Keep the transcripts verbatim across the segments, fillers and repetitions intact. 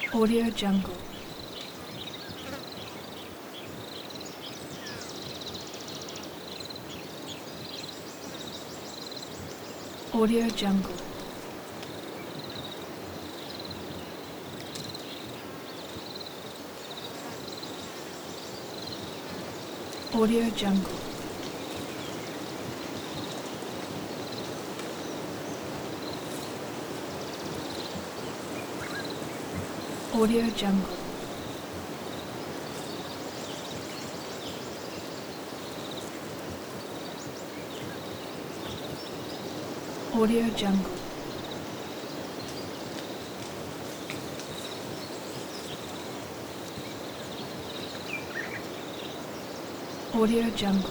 Audio Jungle. Audio Jungle. Audio Jungle. Audio Jungle. Audio Jungle. Audio Jungle.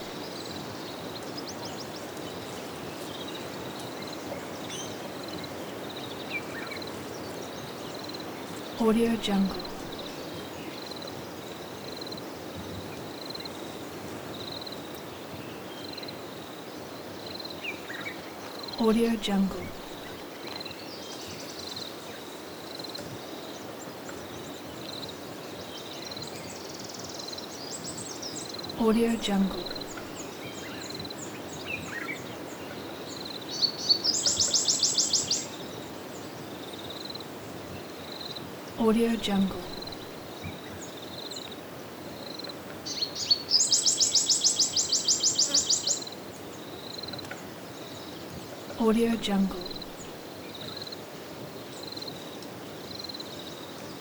Audio Jungle. Audio Jungle. Audio Jungle. Audio Jungle. Audio Jungle.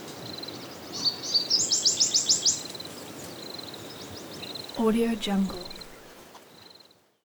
Audio Jungle.